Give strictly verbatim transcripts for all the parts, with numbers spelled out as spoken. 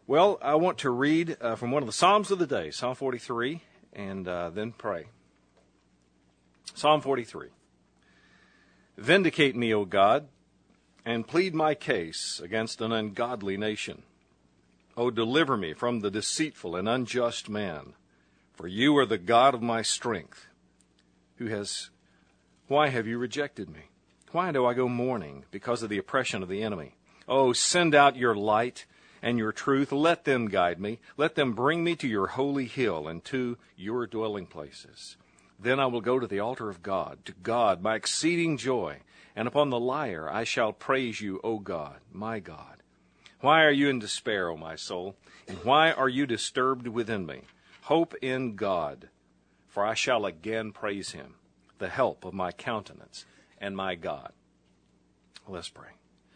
Well, I want to read uh, from one of the Psalms of the day, Psalm forty-three, and uh, then pray. Psalm forty-three. Vindicate me, O God, and plead my case against an ungodly nation. O deliver me from the deceitful and unjust man, for you are the God of my strength. Who has, why have you rejected me? Why do I go mourning because of the oppression of the enemy? Oh, send out your light and your truth. Let them guide me. Let them bring me to your holy hill and to your dwelling places. Then I will go to the altar of God, to God, my exceeding joy, and upon the lyre I shall praise you, O God, my God. Why are you in despair, O my soul? And why are you disturbed within me? Hope in God, for I shall again praise him, the help of my countenance and my God. Let's pray.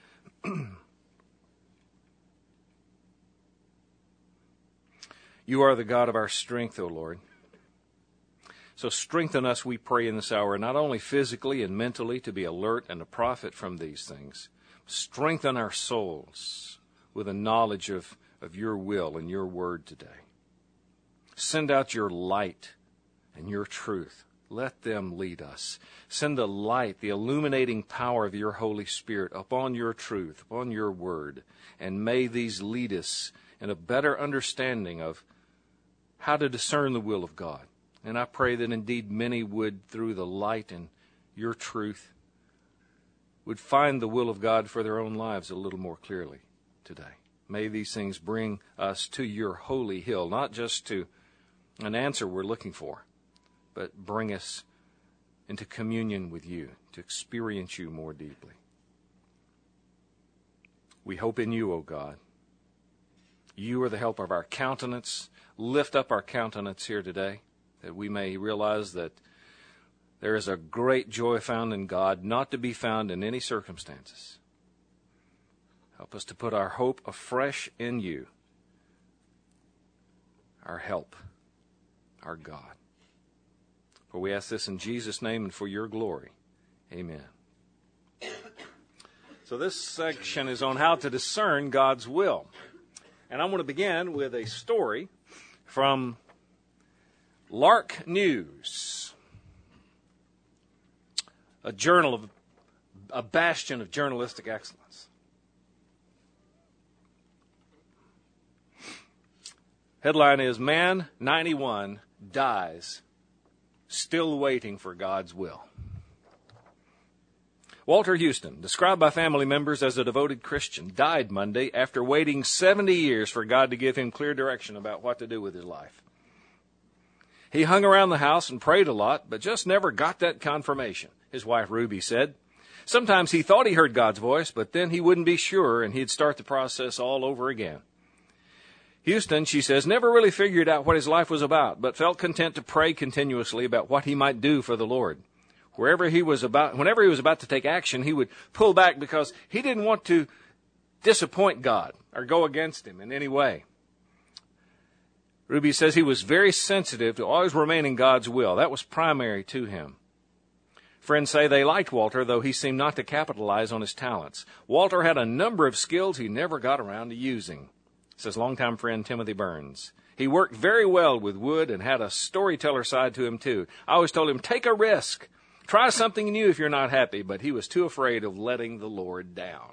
You are the God of our strength, O Lord. So strengthen us, we pray, in this hour, not only physically and mentally to be alert and to profit from these things. Strengthen our souls with a knowledge of, of your will and your word today. Send out your light and your truth. Let them lead us. Send the light, the illuminating power of your Holy Spirit upon your truth, upon your word, and may these lead us in a better understanding of how to discern the will of God. And I pray that indeed many would, through the light and your truth, would find the will of God for their own lives a little more clearly today. May these things bring us to your holy hill, not just to an answer we're looking for, but bring us into communion with you, to experience you more deeply. We hope in you, O God. You are the help of our countenance. Lift up our countenance here today, that we may realize that there is a great joy found in God, not to be found in any circumstances. Help us to put our hope afresh in you, our help, our God. For we ask this in Jesus' name and for your glory. Amen. So this section is on how to discern God's will. And I want to begin with a story from Lark News, a journal of a bastion of journalistic excellence. Headline is, Man ninety-one Dies Still Waiting for God's Will. Walter Houston, described by family members as a devoted Christian, died Monday after waiting seventy years for God to give him clear direction about what to do with his life. He hung around the house and prayed a lot, but just never got that confirmation, his wife Ruby said. Sometimes he thought he heard God's voice, but then he wouldn't be sure and he'd start the process all over again. Houston, she says, never really figured out what his life was about, but felt content to pray continuously about what he might do for the Lord. Wherever he was about, whenever he was about to take action, he would pull back because he didn't want to disappoint God or go against him in any way. Ruby says he was very sensitive to always remain in God's will. That was primary to him. Friends say they liked Walter, though he seemed not to capitalize on his talents. Walter had a number of skills he never got around to using, says longtime friend Timothy Burns. He worked very well with wood and had a storyteller side to him, too. I always told him, take a risk. Try something new if you're not happy, but he was too afraid of letting the Lord down.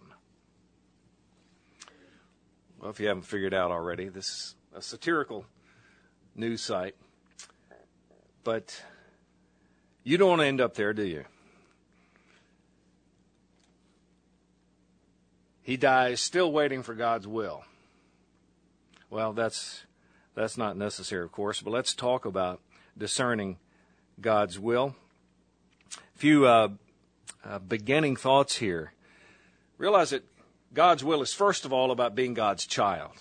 Well, if you haven't figured out already, this is a satirical news site. But you don't want to end up there, do you? He dies still waiting for God's will. Well, that's that's not necessary, of course, but let's talk about discerning God's will. A few uh, uh, beginning thoughts here. Realize that God's will is first of all about being God's child.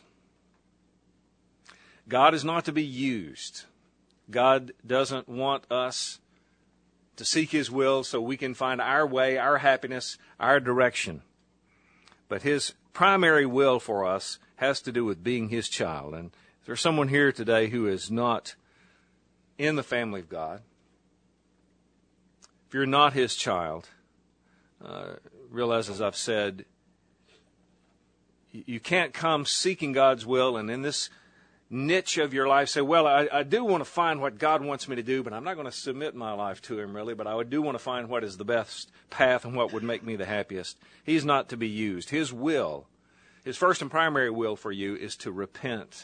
God is not to be used. God doesn't want us to seek his will so we can find our way, our happiness, our direction. But his primary will for us has to do with being his child. And if there's someone here today who is not in the family of God, if you're not his child, uh, realize, as I've said, You can't come seeking God's will and in this niche of your life say, well, I, I do want to find what God wants me to do, but I'm not going to submit my life to Him really, but I do want to find what is the best path and what would make me the happiest. He's not to be used. His will, His first and primary will for you is to repent,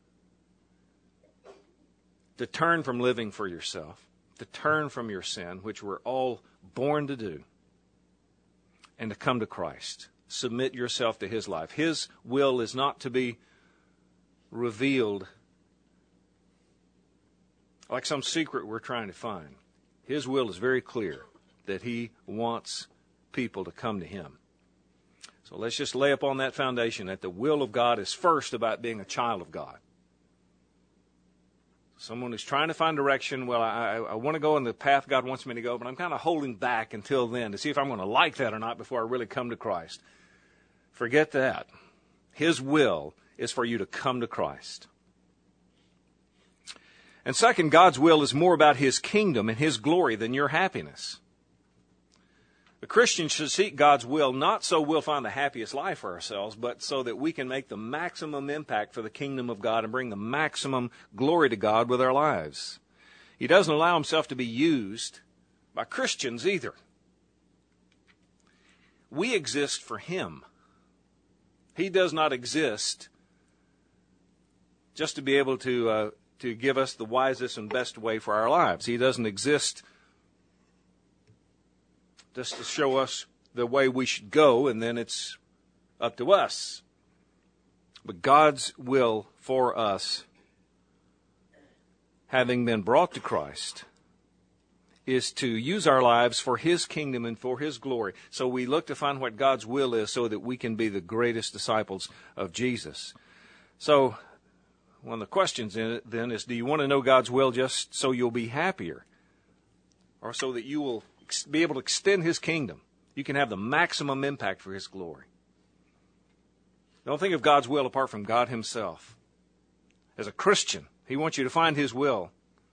to turn from living for yourself, to turn from your sin, which we're all born to do, and to come to Christ. Submit yourself to His life. His will is not to be revealed like some secret we're trying to find. His will is very clear that He wants people to come to Him. So let's just lay upon that foundation that the will of God is first about being a child of God. Someone who's trying to find direction, well, I, I want to go in the path God wants me to go, but I'm kind of holding back until then to see if I'm going to like that or not before I really come to Christ. Forget that. His will is for you to come to Christ. And second, God's will is more about His kingdom and His glory than your happiness. The Christian should seek God's will not so we'll find the happiest life for ourselves, but so that we can make the maximum impact for the kingdom of God and bring the maximum glory to God with our lives. He doesn't allow Himself to be used by Christians either. We exist for Him. He does not exist just to be able to uh, to give us the wisest and best way for our lives. He doesn't exist just to show us the way we should go, and then it's up to us. But God's will for us, having been brought to Christ, is to use our lives for His kingdom and for His glory. So we look to find what God's will is so that we can be the greatest disciples of Jesus. So one of the questions in it then is, do you want to know God's will just so you'll be happier? Or so that you will be able to extend His kingdom? You can have the maximum impact for His glory. Don't think of God's will apart from God Himself. As a Christian, He wants you to find His will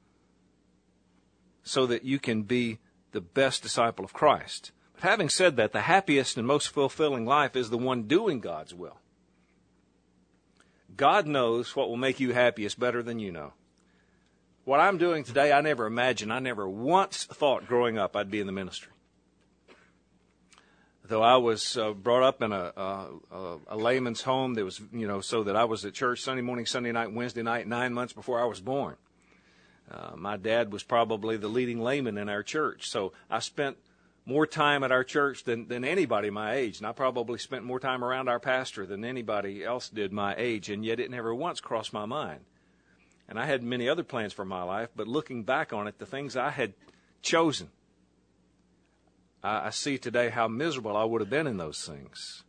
so that you can be the best disciple of Christ. But having said that, the happiest and most fulfilling life is the one doing God's will. God knows what will make you happiest better than you know. What I'm doing today, I never imagined, I never once thought growing up I'd be in the ministry. Though I was uh, brought up in a, a, a layman's home, that was, you know, so that I was at church Sunday morning, Sunday night, Wednesday night, nine months before I was born. Uh, my dad was probably the leading layman in our church, so I spent more time at our church than, than anybody my age, and I probably spent more time around our pastor than anybody else did my age, and yet it never once crossed my mind. And I had many other plans for my life, but looking back on it, the things I had chosen, I, I see today how miserable I would have been in those things.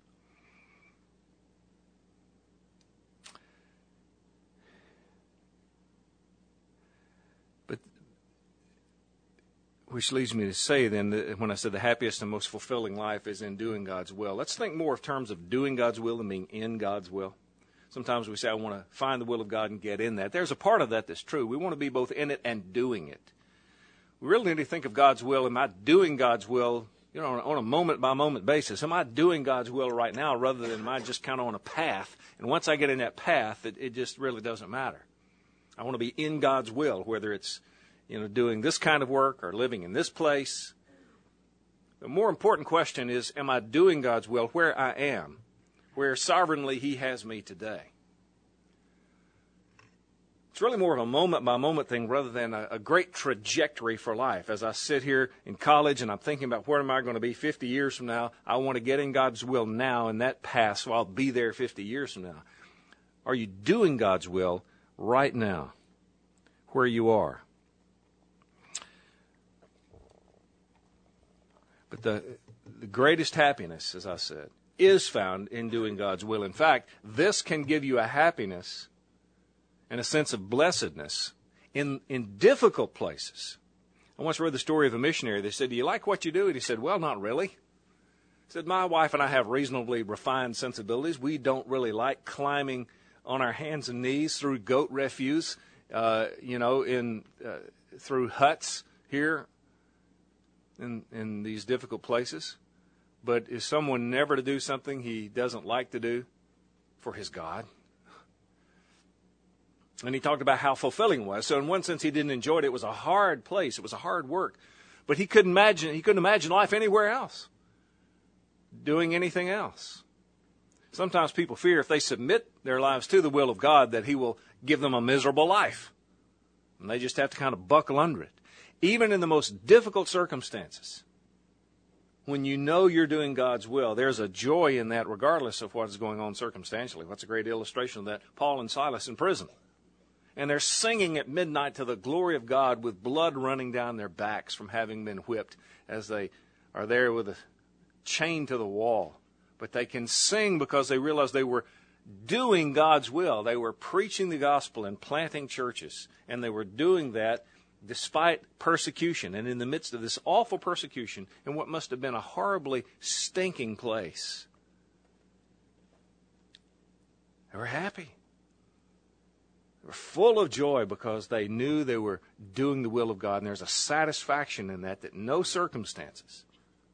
Which leads me to say then, that when I said the happiest and most fulfilling life is in doing God's will, let's think more in terms of doing God's will than being in God's will. Sometimes we say, I want to find the will of God and get in that. There's a part of that that's true. We want to be both in it and doing it. We really need to think of God's will. Am I doing God's will, you know, on a moment-by-moment basis? Am I doing God's will right now rather than am I just kind of on a path? And once I get in that path, it, it just really doesn't matter. I want to be in God's will, whether it's you know, doing this kind of work or living in this place. The more important question is, am I doing God's will where I am, where sovereignly He has me today? It's really more of a moment-by-moment thing rather than a, a great trajectory for life. As I sit here in college and I'm thinking about where am I going to be fifty years from now, I want to get in God's will now in that path so I'll be there fifty years from now. Are you doing God's will right now, where you are? But the, the greatest happiness, as I said, is found in doing God's will. In fact, this can give you a happiness and a sense of blessedness in, in difficult places. I once read the story of a missionary. They said, do you like what you do? And he said, well, not really. He said, my wife and I have reasonably refined sensibilities. We don't really like climbing on our hands and knees through goat refuse, uh, you know, in uh, through huts here. In, in these difficult places. But is someone never to do something he doesn't like to do? for his God. And he talked about how fulfilling it was. So in one sense, he didn't enjoy it. It was a hard place. It was a hard work. But he couldn't imagine, he couldn't imagine life anywhere else, doing anything else. Sometimes people fear if they submit their lives to the will of God that he will give them a miserable life. And they just have to kind of buckle under it. Even in the most difficult circumstances, when you know you're doing God's will, there's a joy in that regardless of what is going on circumstantially. What's a great illustration of that? Paul and Silas in prison. And they're singing at midnight to the glory of God with blood running down their backs from having been whipped as they are there with a chain to the wall. But they can sing because they realize they were doing God's will. They were preaching the gospel and planting churches. And they were doing that despite persecution. And in the midst of this awful persecution, in what must have been a horribly stinking place, they were happy. They were full of joy because they knew they were doing the will of God. And there's a satisfaction in that that no circumstances,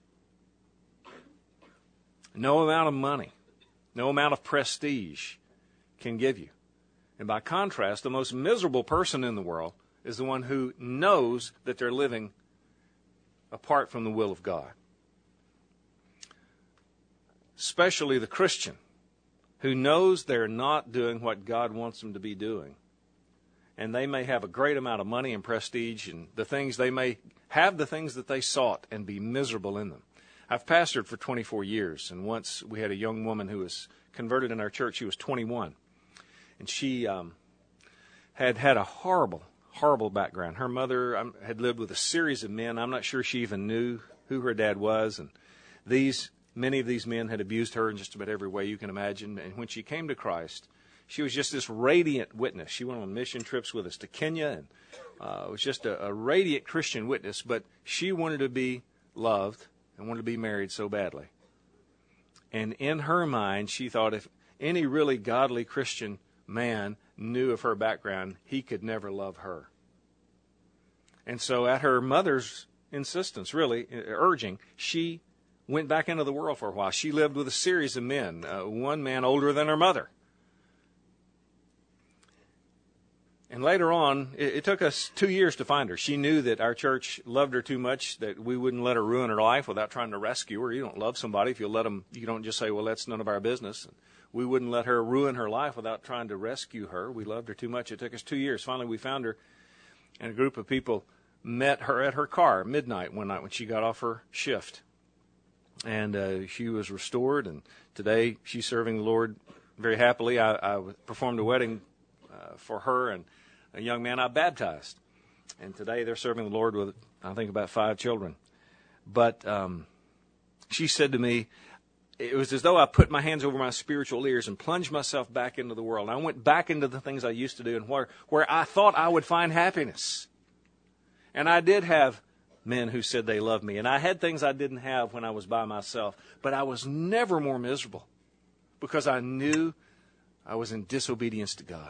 no amount of money, no amount of prestige can give you. And by contrast, the most miserable person in the world is the one who knows that they're living apart from the will of God. Especially the Christian who knows they're not doing what God wants them to be doing. And they may have a great amount of money and prestige and the things they may have the things that they sought and be miserable in them. I've pastored for twenty-four years, and once we had a young woman who was converted in our church. She was twenty-one. And she um, had had a horrible, horrible background. Her mother um, had lived with a series of men. I'm not sure she even knew who her dad was. And these many of these men had abused her in just about every way you can imagine. And when she came to Christ, she was just this radiant witness. She went on mission trips with us to Kenya, and uh, was just a, a radiant Christian witness. But she wanted to be loved and wanted to be married so badly. And in her mind, she thought if any really godly Christian man knew of her background, he could never love her. And so at her mother's insistence, really, urging, she went back into the world for a while. She lived with a series of men, uh, one man older than her mother. And later on, it, it took us two years to find her. She knew that our church loved her too much, that we wouldn't let her ruin her life without trying to rescue her. You don't love somebody if you let them, you don't just say, well, that's none of our business. We wouldn't let her ruin her life without trying to rescue her. We loved her too much. It took us two years. Finally, we found her, and a group of people met her at her car midnight one night when she got off her shift. And uh, she was restored, and today she's serving the Lord very happily. I, I performed a wedding uh, for her and a young man I baptized. And today they're serving the Lord with, I think, about five children. But um, she said to me, it was as though I put my hands over my spiritual ears and plunged myself back into the world. I went back into the things I used to do and where, where I thought I would find happiness. And I did have men who said they loved me. And I had things I didn't have when I was by myself. But I was never more miserable because I knew I was in disobedience to God.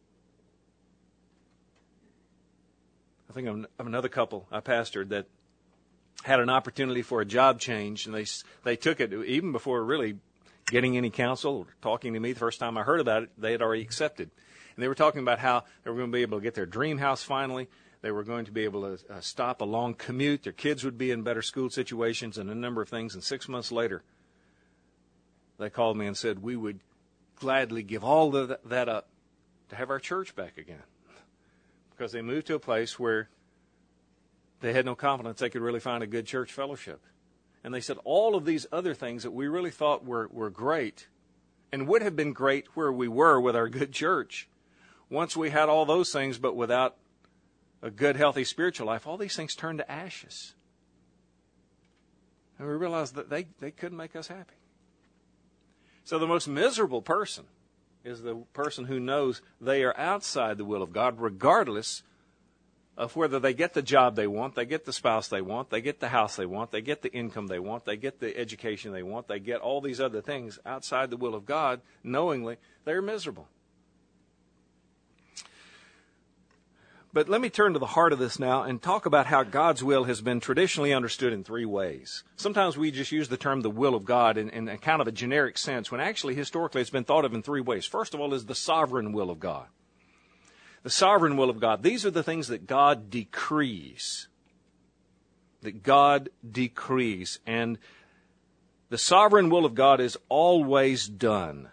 I think of another couple I pastored that had an opportunity for a job change, and they they took it even before really getting any counsel or talking to me. The first time I heard about it, they had already accepted. And they were talking about how they were going to be able to get their dream house finally. They were going to be able to uh, stop a long commute. Their kids would be in better school situations and a number of things. And six months later, they called me and said, we would gladly give all of that up to have our church back again. Because they moved to a place where they had no confidence they could really find a good church fellowship. And they said all of these other things that we really thought were, were great and would have been great where we were with our good church. Once we had all those things, but without a good, healthy spiritual life, all these things turned to ashes. And we realized that they, they couldn't make us happy. So the most miserable person is the person who knows they are outside the will of God, regardless of whether they get the job they want, they get the spouse they want, they get the house they want, they get the income they want, they get the education they want, they get all these other things outside the will of God, knowingly they're miserable. But let me turn to the heart of this now and talk about how God's will has been traditionally understood in three ways. Sometimes we just use the term the will of God in, in a kind of a generic sense, when actually historically it's been thought of in three ways. First of all is the sovereign will of God. The sovereign will of God. These are the things that God decrees. That God decrees. And the sovereign will of God is always done.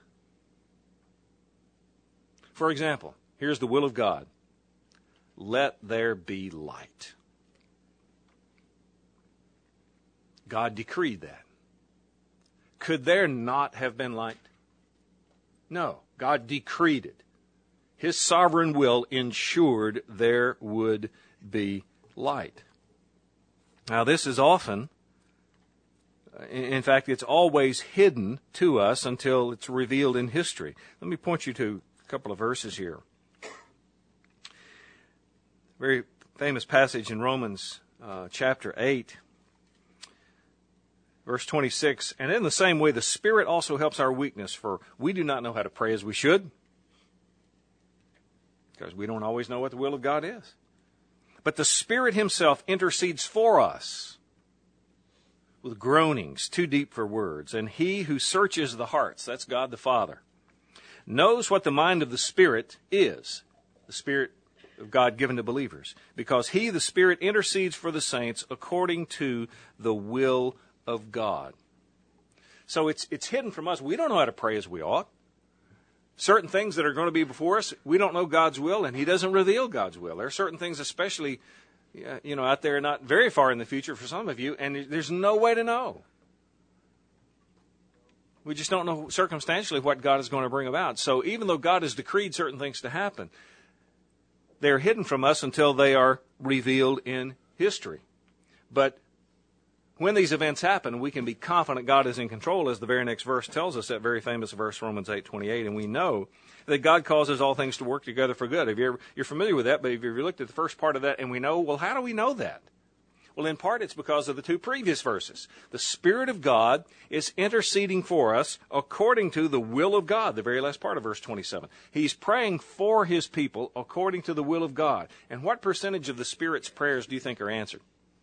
For example, here's the will of God. Let there be light. God decreed that. Could there not have been light? No. God decreed it. His sovereign will ensured there would be light. Now, this is often, in fact, it's always hidden to us until it's revealed in history. Let me point you to a couple of verses here. Very famous passage in Romans uh, chapter eight, verse twenty-six. And in the same way, the Spirit also helps our weakness, for we do not know how to pray as we should, because we don't always know what the will of God is. But the Spirit Himself intercedes for us with groanings too deep for words. And He who searches the hearts, that's God the Father, knows what the mind of the Spirit is, the Spirit of God given to believers, because He, the Spirit, intercedes for the saints according to the will of God. So it's it's hidden from us. We don't know how to pray as we ought. Certain things that are going to be before us, we don't know God's will, and He doesn't reveal God's will. There are certain things, especially, you know, out there not very far in the future for some of you, and there's no way to know. We just don't know circumstantially what God is going to bring about. So even though God has decreed certain things to happen, they're hidden from us until they are revealed in history. But when these events happen, we can be confident God is in control, as the very next verse tells us, that very famous verse, Romans eight twenty-eight, and we know that God causes all things to work together for good. If you're, you're familiar with that, but if you've looked at the first part of that, and we know, well, how do we know that? Well, in part, it's because of the two previous verses. The Spirit of God is interceding for us according to the will of God, the very last part of verse twenty-seven. He's praying for His people according to the will of God. And what percentage of the Spirit's prayers do you think are answered?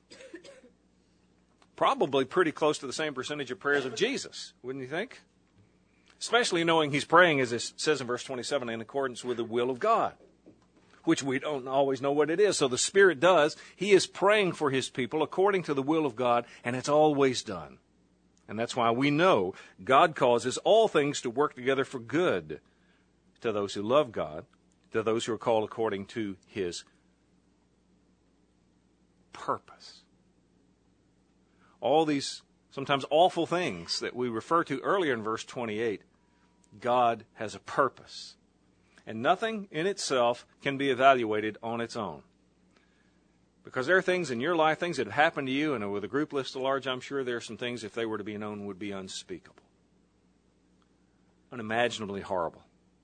Probably pretty close to the same percentage of prayers of Jesus, wouldn't you think? Especially knowing He's praying, as it says in verse twenty-seven, in accordance with the will of God, which we don't always know what it is. So the Spirit does. He is praying for His people according to the will of God, and it's always done. And that's why we know God causes all things to work together for good to those who love God, to those who are called according to His purpose. All these sometimes awful things that we refer to earlier in verse twenty-eight, God has a purpose. And nothing in itself can be evaluated on its own. Because there are things in your life, things that have happened to you, and with a group list so large, I'm sure there are some things, if they were to be known, would be unspeakable. Unimaginably horrible.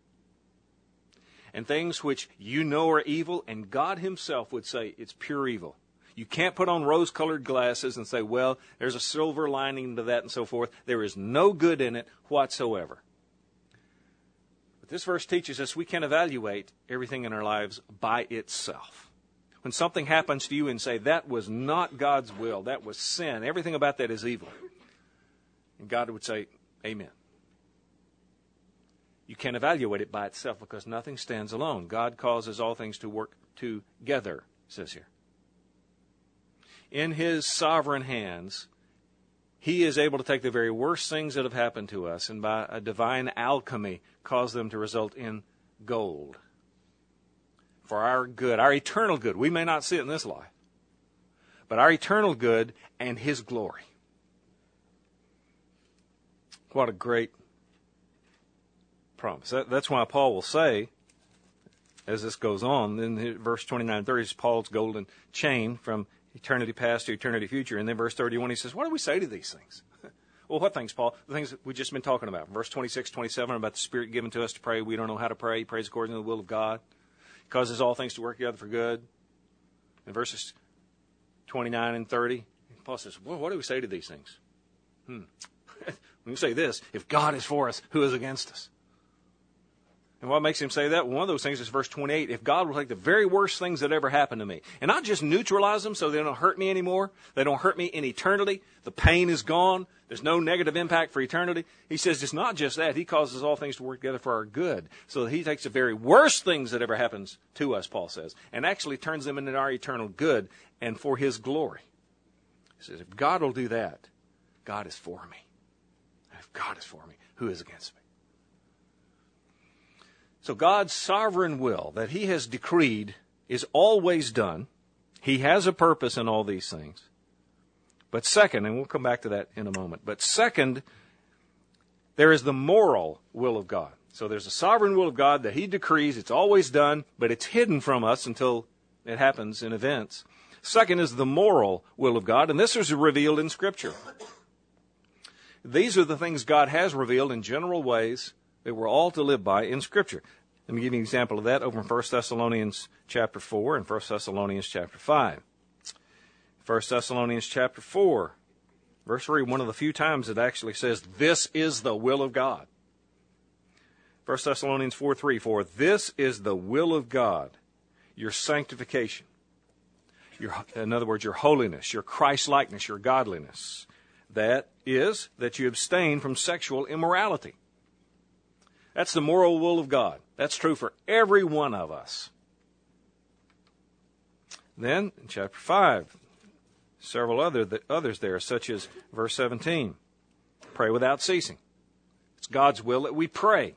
And things which you know are evil, and God Himself would say it's pure evil. You can't put on rose-colored glasses and say, well, there's a silver lining to that and so forth. There is no good in it whatsoever. But this verse teaches us we can evaluate everything in our lives by itself. When something happens to you and say, that was not God's will, that was sin, everything about that is evil. And God would say, amen. You can evaluate it by itself because nothing stands alone. God causes all things to work together, it says here. In His sovereign hands, He is able to take the very worst things that have happened to us and by a divine alchemy cause them to result in gold. For our good, our eternal good. We may not see it in this life, but our eternal good and His glory. What a great promise. That, that's why Paul will say, as this goes on, in verse twenty-nine and thirty, is Paul's golden chain from eternity past to eternity future. And then verse thirty-one, he says, what do we say to these things? Well, what things, Paul? The things that we've just been talking about. Verse twenty-six, twenty-seven, about the Spirit given to us to pray. We don't know how to pray. He prays according to the will of God. He causes all things to work together for good. In verses twenty-nine and thirty, Paul says, well, what do we say to these things? Hmm. When you say this, if God is for us, who is against us? And what makes him say that? Well, one of those things is verse twenty-eight. If God will take the very worst things that ever happened to me and not just neutralize them so they don't hurt me anymore, they don't hurt me in eternity, the pain is gone, there's no negative impact for eternity. He says it's not just that. He causes all things to work together for our good. So that he takes the very worst things that ever happens to us, Paul says, and actually turns them into our eternal good and for his glory. He says, if God will do that, God is for me. And if God is for me, who is against me? So God's sovereign will that he has decreed is always done. He has a purpose in all these things. But second, and we'll come back to that in a moment, but second, there is the moral will of God. So there's a sovereign will of God that he decrees. It's always done, but it's hidden from us until it happens in events. Second is the moral will of God, and this is revealed in Scripture. These are the things God has revealed in general ways that we're all to live by in Scripture. Let me give you an example of that over in First Thessalonians chapter four and First Thessalonians chapter five. First Thessalonians chapter four, verse three, one of the few times it actually says, this is the will of God. First Thessalonians four three, for this is the will of God, your sanctification. Your, in other words, your holiness, your Christ-likeness, your godliness. That is, that you abstain from sexual immorality. That's the moral will of God. That's true for every one of us. Then, in chapter five, several other th- others there, such as verse seventeen. Pray without ceasing. It's God's will that we pray.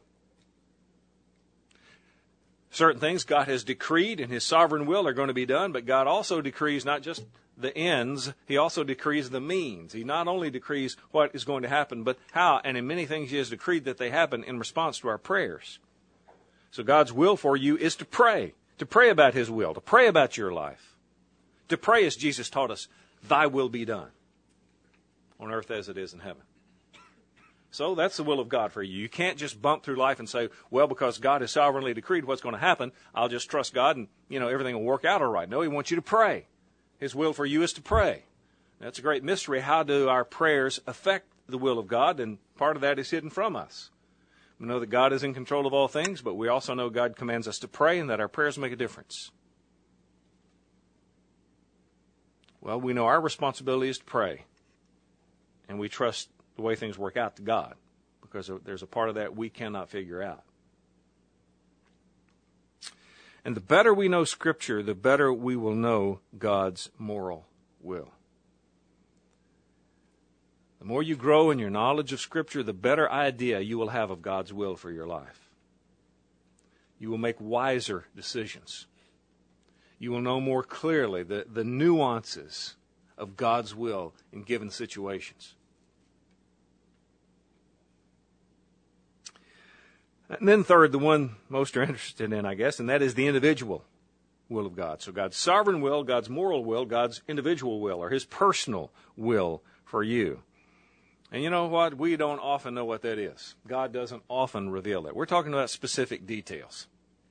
Certain things God has decreed in his sovereign will are going to be done, but God also decrees not just the ends, he also decrees the means. He not only decrees what is going to happen, but how, and in many things he has decreed that they happen in response to our prayers. So God's will for you is to pray, to pray about his will, to pray about your life, to pray as Jesus taught us, thy will be done on earth as it is in heaven. So that's the will of God for you. You can't just bump through life and say, well, because God has sovereignly decreed what's going to happen, I'll just trust God and, you know, everything will work out all right. No, he wants you to pray. His will for you is to pray. That's a great mystery. How do our prayers affect the will of God? And part of that is hidden from us. We know that God is in control of all things, but we also know God commands us to pray and that our prayers make a difference. Well, we know our responsibility is to pray. And we trust the way things work out to God, because there's a part of that we cannot figure out. And the better we know Scripture, the better we will know God's moral will. The more you grow in your knowledge of Scripture, the better idea you will have of God's will for your life. You will make wiser decisions. You will know more clearly the, the nuances of God's will in given situations. And then third, the one most are interested in, I guess, and that is the individual will of God. So God's sovereign will, God's moral will, God's individual will, or his personal will for you. And you know what? We don't often know what that is. God doesn't often reveal that. We're talking about specific details.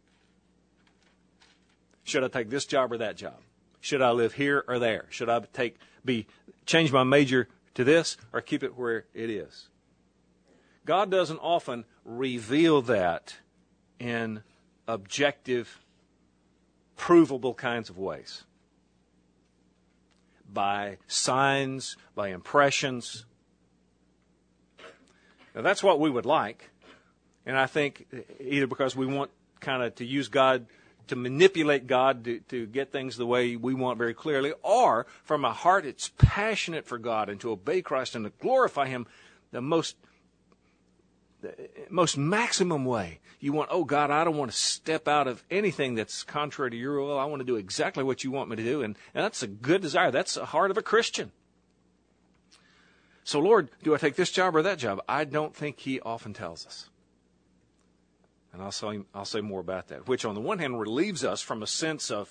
Should I take this job or that job? Should I live here or there? Should I take be change my major to this or keep it where it is? God doesn't often reveal that in objective, provable kinds of ways. By signs, by impressions. Now, that's what we would like. And I think either because we want kind of to use God, to manipulate God to, to get things the way we want very clearly, or from a heart that's passionate for God and to obey Christ and to glorify him the most the most maximum way. You want, oh God, I don't want to step out of anything that's contrary to your will. I want to do exactly what you want me to do. And, and that's a good desire. That's the heart of a Christian. So Lord, do I take this job or that job? I don't think he often tells us. And I'll say, I'll say more about that, which on the one hand relieves us from a sense of,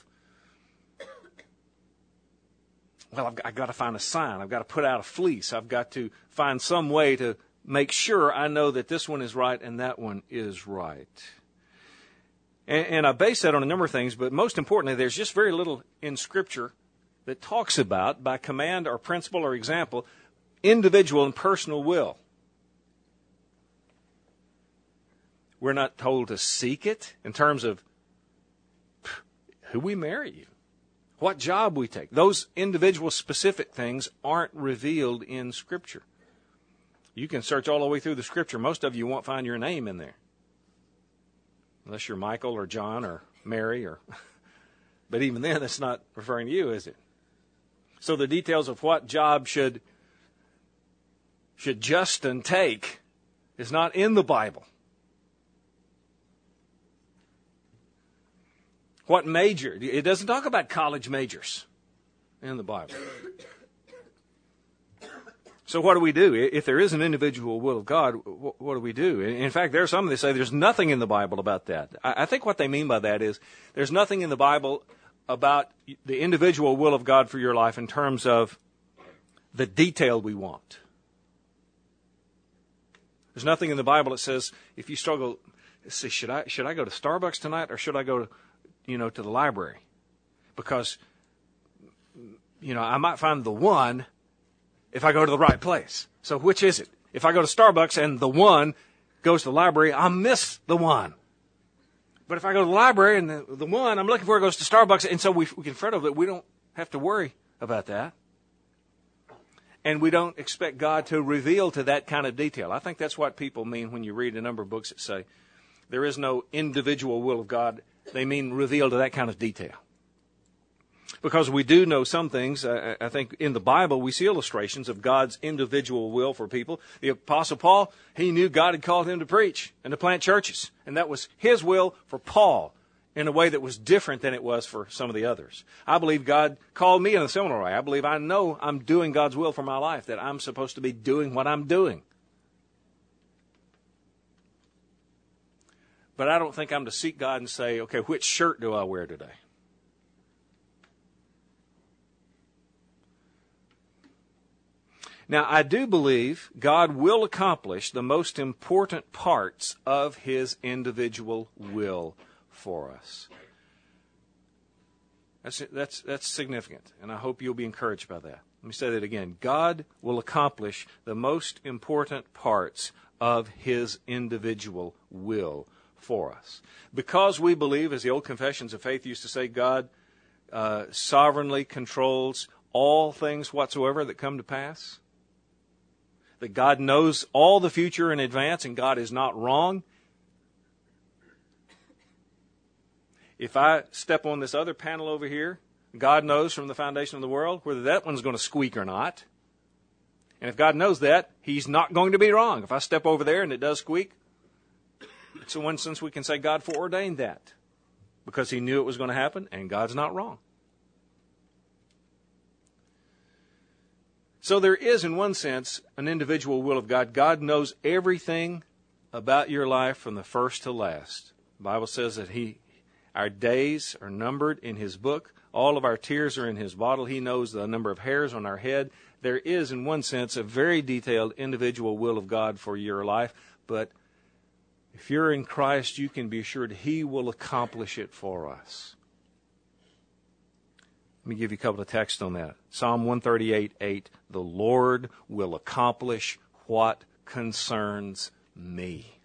well, I've, I've got to find a sign. I've got to put out a fleece. I've got to find some way to make sure I know that this one is right and that one is right. And, and I base that on a number of things, but most importantly, there's just very little in Scripture that talks about, by command or principle or example, individual and personal will. We're not told to seek it in terms of who we marry, what job we take. Those individual specific things aren't revealed in Scripture. You can search all the way through the Scripture. Most of you won't find your name in there. Unless you're Michael or John or Mary. or, But even then, that's not referring to you, is it? So the details of what job should, should Justin take is not in the Bible. What major? It doesn't talk about college majors in the Bible. So what do we do? If there is an individual will of God, what do we do? In fact, there are some that say there's nothing in the Bible about that. I think what they mean by that is there's nothing in the Bible about the individual will of God for your life in terms of the detail we want. There's nothing in the Bible that says if you struggle, say, should I should I go to Starbucks tonight or should I go to you know, to the library? Because, you know, I might find the one if I go to the right place. So which is it? If I go to Starbucks and the one goes to the library, I'll miss the one. But if I go to the library and the, the one I'm looking for goes to Starbucks, and so we, we can fret over it, we don't have to worry about that. And we don't expect God to reveal to that kind of detail. I think that's what people mean when you read a number of books that say there is no individual will of God. They mean revealed to that kind of detail. Because we do know some things. Uh, I think in the Bible we see illustrations of God's individual will for people. The Apostle Paul, he knew God had called him to preach and to plant churches. And that was his will for Paul in a way that was different than it was for some of the others. I believe God called me in a similar way. I believe I know I'm doing God's will for my life, that I'm supposed to be doing what I'm doing. But I don't think I'm to seek God and say, okay, which shirt do I wear today? Now, I do believe God will accomplish the most important parts of His individual will for us. That's, that's, that's significant, and I hope you'll be encouraged by that. Let me say that again. God will accomplish the most important parts of His individual will for us. Because we believe, as the old confessions of faith used to say, God uh, sovereignly controls all things whatsoever that come to pass, that God knows all the future in advance and God is not wrong. If I step on this other panel over here, God knows from the foundation of the world whether that one's going to squeak or not. And if God knows that, He's not going to be wrong. If I step over there and it does squeak, so in one sense we can say God foreordained that because He knew it was going to happen and God's not wrong. So there is in one sense an individual will of God. God knows everything about your life from the first to last. The Bible says that He, our days are numbered in His book. All of our tears are in His bottle. He knows the number of hairs on our head. There is in one sense a very detailed individual will of God for your life, but if you're in Christ, you can be assured He will accomplish it for us. Let me give you a couple of texts on that. Psalm one thirty-eight, eight. The Lord will accomplish what concerns me.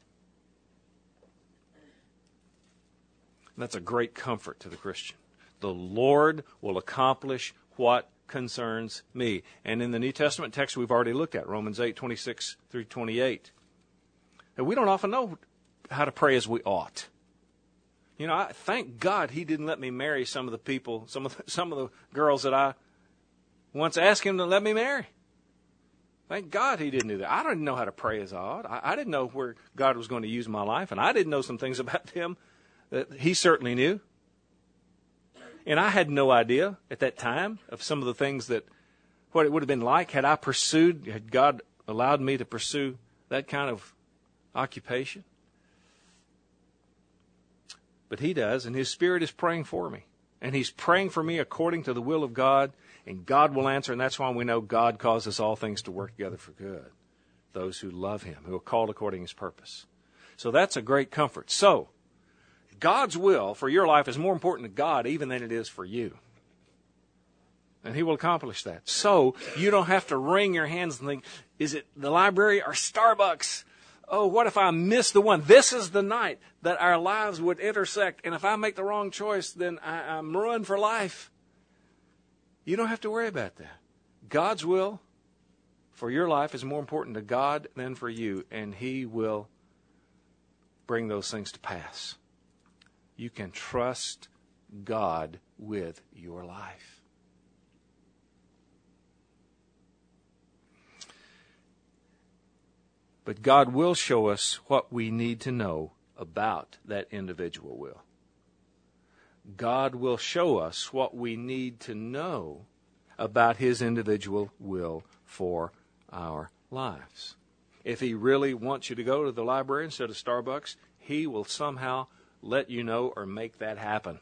And that's a great comfort to the Christian. The Lord will accomplish what concerns me. And in the New Testament text we've already looked at, Romans eight, twenty-six through twenty-eight. And we don't often know how to pray as we ought. You know, I thank God He didn't let me marry some of the people, some of the, some of the girls that I once asked Him to let me marry. Thank God He didn't do that. I didn't know how to pray as I ought. I, I didn't know where God was going to use my life, and I didn't know some things about them that He certainly knew. And I had no idea at that time of some of the things that, what it would have been like had I pursued, had God allowed me to pursue that kind of occupation. But He does, and His Spirit is praying for me. And He's praying for me according to the will of God, and God will answer, and that's why we know God causes all things to work together for good. Those who love Him, who are called according to His purpose. So that's a great comfort. So, God's will for your life is more important to God even than it is for you. And He will accomplish that. So, you don't have to wring your hands and think, is it the library or Starbucks? oh, what if I miss the one? This is the night that our lives would intersect, and if I make the wrong choice, then I, I'm ruined for life. You don't have to worry about that. God's will for your life is more important to God than for you, and He will bring those things to pass. You can trust God with your life. But God will show us what we need to know about that individual will. God will show us what we need to know about His individual will for our lives. If He really wants you to go to the library instead of Starbucks, He will somehow let you know or make that happen.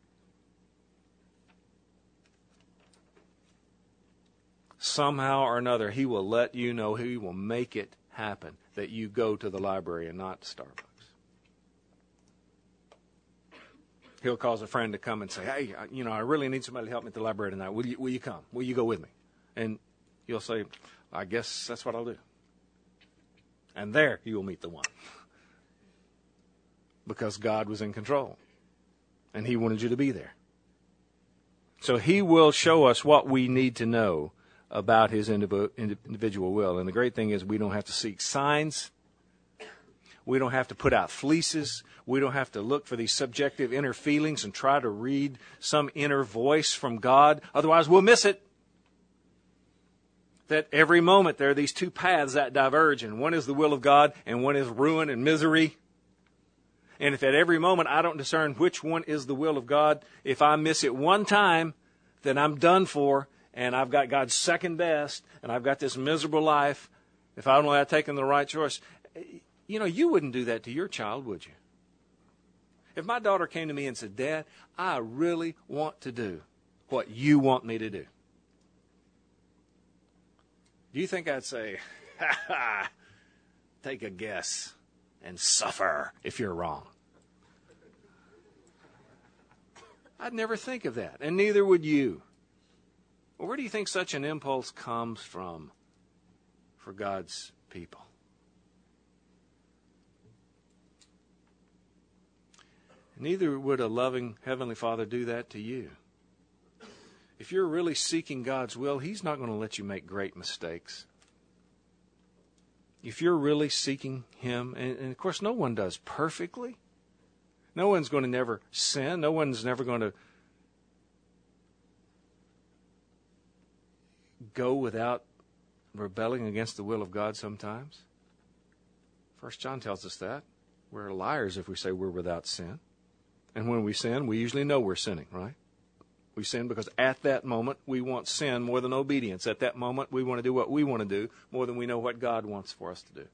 Somehow or another, He will let you know, He will make it happen that you go to the library and not Starbucks. He'll cause a friend to come and say, hey, you know, I really need somebody to help me at the library tonight. Will you, will you come? Will you go with me? And you'll say, I guess that's what I'll do. And there you will meet the one. Because God was in control. And He wanted you to be there. So He will show us what we need to know about His individual will. And the great thing is we don't have to seek signs. We don't have to put out fleeces. We don't have to look for these subjective inner feelings and try to read some inner voice from God. Otherwise, we'll miss it. That every moment there are these two paths that diverge, and one is the will of God, and one is ruin and misery. And if at every moment I don't discern which one is the will of God, if I miss it one time, then I'm done for, and I've got God's second best, and I've got this miserable life, if I only had taken the right choice. You know, you wouldn't do that to your child, would you? If my daughter came to me and said, Dad, I really want to do what you want me to do, do you think I'd say, ha ha, take a guess and suffer if you're wrong? I'd never think of that, and neither would you. Well, where do you think such an impulse comes from for God's people? Neither would a loving Heavenly Father do that to you. If you're really seeking God's will, He's not going to let you make great mistakes. If you're really seeking Him, and, and of course no one does perfectly. No one's going to never sin. No one's never going to go without rebelling against the will of God sometimes. First John tells us that. We're liars if we say we're without sin. And when we sin, we usually know we're sinning, right? We sin because at that moment we want sin more than obedience. At that moment we want to do what we want to do more than we know what God wants for us to do.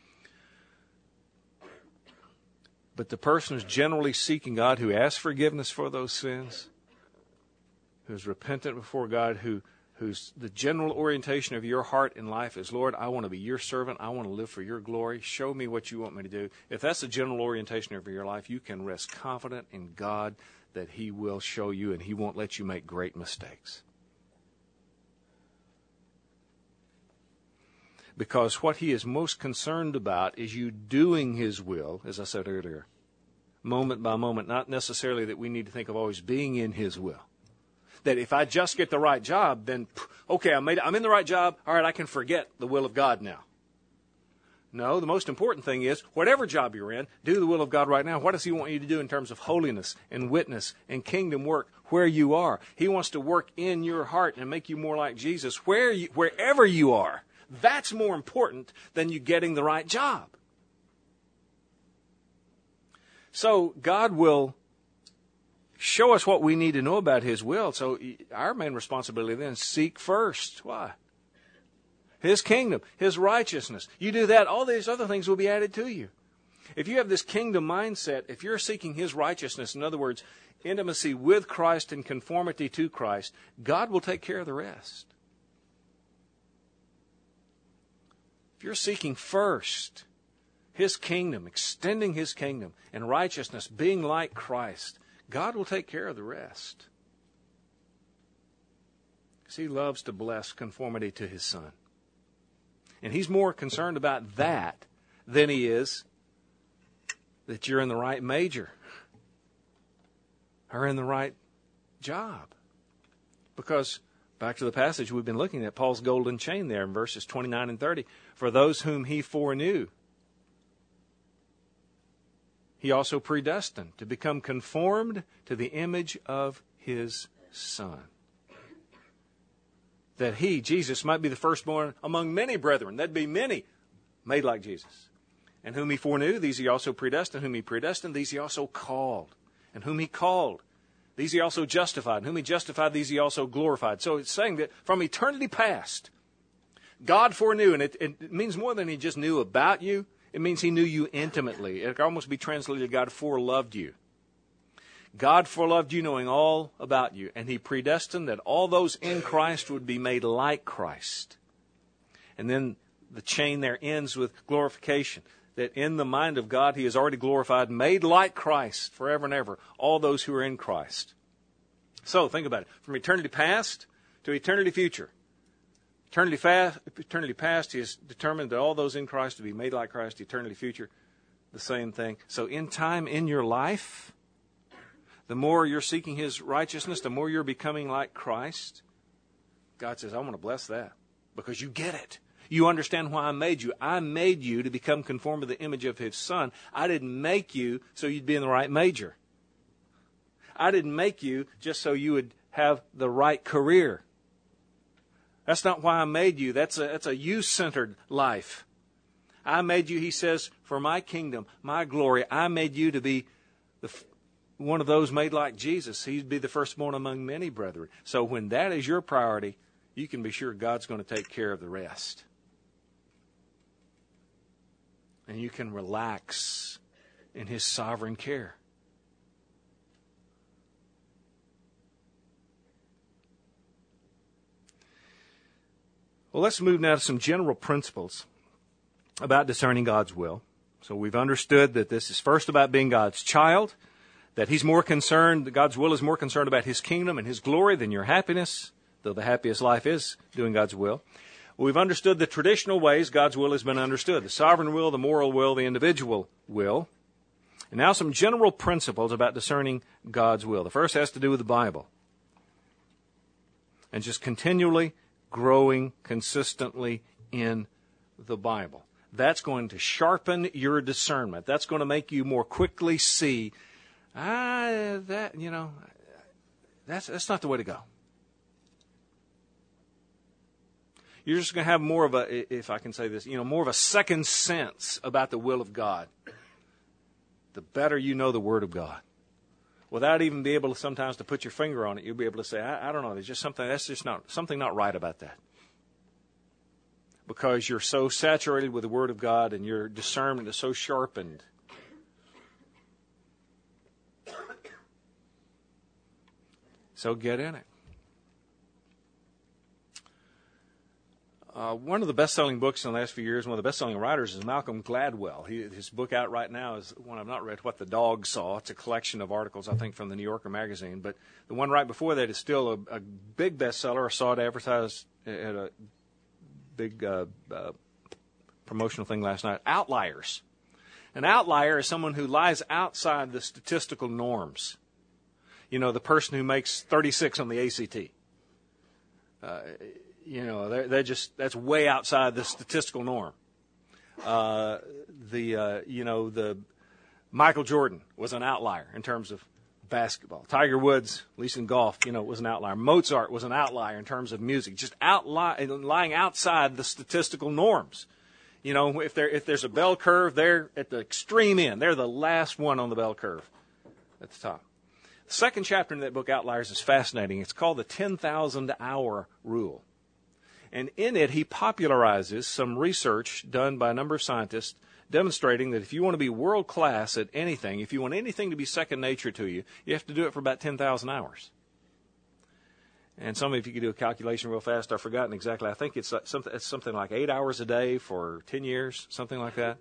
But the person who's generally seeking God, who asks forgiveness for those sins, who's repentant before God, who whose the general orientation of your heart in life is, Lord, I want to be your servant. I want to live for your glory. Show me what you want me to do. If that's the general orientation of your life, you can rest confident in God that He will show you and He won't let you make great mistakes. Because what He is most concerned about is you doing His will, as I said earlier, moment by moment, not necessarily that we need to think of always being in His will. That if I just get the right job, then, okay, I made it, I'm in the right job, all right, I can forget the will of God now. No, the most important thing is, whatever job you're in, do the will of God right now. What does He want you to do in terms of holiness and witness and kingdom work where you are? He wants to work in your heart and make you more like Jesus where you, wherever you are. That's more important than you getting the right job. So God will show us what we need to know about His will. So our main responsibility then is seek first. Why? His kingdom, His righteousness. You do that, all these other things will be added to you. If you have this kingdom mindset, if you're seeking His righteousness, in other words, intimacy with Christ and conformity to Christ, God will take care of the rest. If you're seeking first His kingdom, extending His kingdom, and righteousness, being like Christ, God will take care of the rest. Because He loves to bless conformity to His Son. And He's more concerned about that than he is that you're in the right major or in the right job. Because, back to the passage we've been looking at, Paul's golden chain there in verses twenty-nine and thirty. For those whom he foreknew, he also predestined to become conformed to the image of his Son, that he, Jesus, might be the firstborn among many brethren. That'd be many made like Jesus. And whom he foreknew, these he also predestined. Whom he predestined, these he also called. And whom he called, these he also justified. And whom he justified, these he also glorified. So it's saying that from eternity past, God foreknew, and it, it means more than he just knew about you. It means he knew you intimately. It could almost be translated, God foreloved you. God foreloved you, knowing all about you, and he predestined that all those in Christ would be made like Christ. And then the chain there ends with glorification, that in the mind of God he has already glorified, made like Christ forever and ever, all those who are in Christ. So think about it. From eternity past to eternity future. Eternity, fast, eternity past, he has determined that all those in Christ to be made like Christ. Eternity future, the same thing. So in time in your life, the more you're seeking his righteousness, the more you're becoming like Christ. God says, I want to bless that because you get it. You understand why I made you. I made you to become conformed to the image of his Son. I didn't make you so you'd be in the right major. I didn't make you just so you would have the right career. That's not why I made you. That's a, that's a you-centered life. I made you, he says, for my kingdom, my glory. I made you to be the one of those made like Jesus. He'd be the firstborn among many brethren. So when that is your priority, you can be sure God's going to take care of the rest. And you can relax in his sovereign care. Well, let's move now to some general principles about discerning God's will. So we've understood that this is first about being God's child, that he's more concerned, that God's will is more concerned about his kingdom and his glory than your happiness, though the happiest life is doing God's will. We've understood the traditional ways God's will has been understood, the sovereign will, the moral will, the individual will. And now some general principles about discerning God's will. The first has to do with the Bible. And just continually growing consistently in the Bible. That's going to sharpen your discernment. That's going to make you more quickly see, ah, that, you know, that's that's not the way to go. You're just going to have more of a, if I can say this, you know, more of a second sense about the will of God. The better you know the Word of God. Without even being able to sometimes to put your finger on it, you'll be able to say, I, I don't know, there's just something, that's just not, something not right about that. Because you're so saturated with the Word of God and your discernment is so sharpened. So get in it. Uh, one of the best-selling books in the last few years, one of the best-selling writers is Malcolm Gladwell. He, his book out right now is one I've not read, What the Dog Saw. It's a collection of articles, I think, from the New Yorker magazine. But the one right before that is still a, a big bestseller. I saw it advertised at a big uh, uh, promotional thing last night. Outliers. An outlier is someone who lies outside the statistical norms. You know, the person who makes thirty-six on the A C T. Uh, You know, they're, they're just, that's way outside the statistical norm. Uh, the, uh, you know, the Michael Jordan was an outlier in terms of basketball. Tiger Woods, at least in golf, you know, was an outlier. Mozart was an outlier in terms of music, just outli- lying outside the statistical norms. You know, if there, if there's a bell curve, they're at the extreme end. They're the last one on the bell curve at the top. The second chapter in that book, Outliers, is fascinating. It's called the ten thousand hour rule. And in it, he popularizes some research done by a number of scientists demonstrating that if you want to be world-class at anything, if you want anything to be second nature to you, you have to do it for about ten thousand hours. And some of you, if you could do a calculation real fast, I've forgotten exactly. I think it's something, it's something like eight hours a day for ten years, something like that.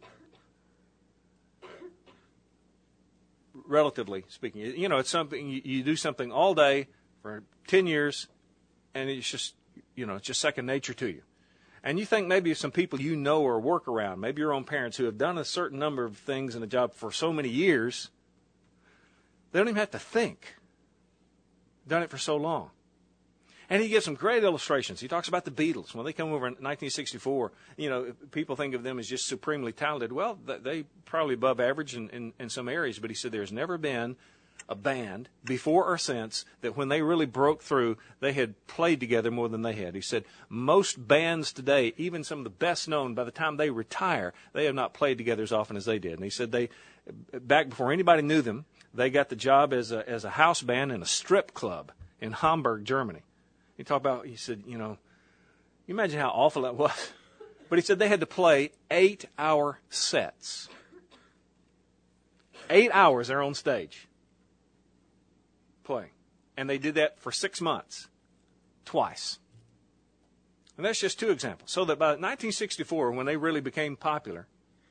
Relatively speaking. You know, it's something, you, you do something all day for ten years, and it's just, you know, it's just second nature to you. And you think maybe some people you know or work around, maybe your own parents who have done a certain number of things in a job for so many years, they don't even have to think. Done it for so long. And he gives some great illustrations. He talks about the Beatles. When they come over in nineteen sixty-four, you know, people think of them as just supremely talented. Well, they probably above average in, in, in some areas, but he said there's never been a band before or since that when they really broke through, they had played together more than they had. He said most bands today, even some of the best known, by the time they retire, they have not played together as often as they did. And he said they, back before anybody knew them, they got the job as a, as a house band in a strip club in Hamburg, Germany. He talked about, he said, you know, you imagine how awful that was. But he said they had to play eight-hour sets. Eight hours they're on stage playing. And they did that for six months, twice. And that's just two examples. So that by nineteen sixty-four, when they really became popular,